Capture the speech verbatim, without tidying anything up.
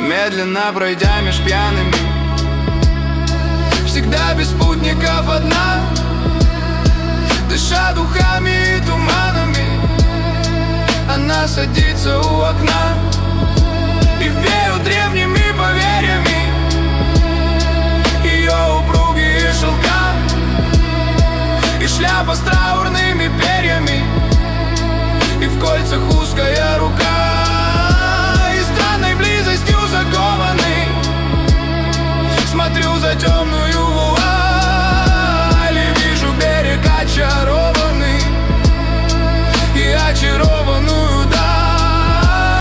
Медленно пройдя меж пьяными, всегда без спутников одна, дыша духами и туманами, она садится у окна и веют древними поверьями ее упругие шелка и шляпа страха.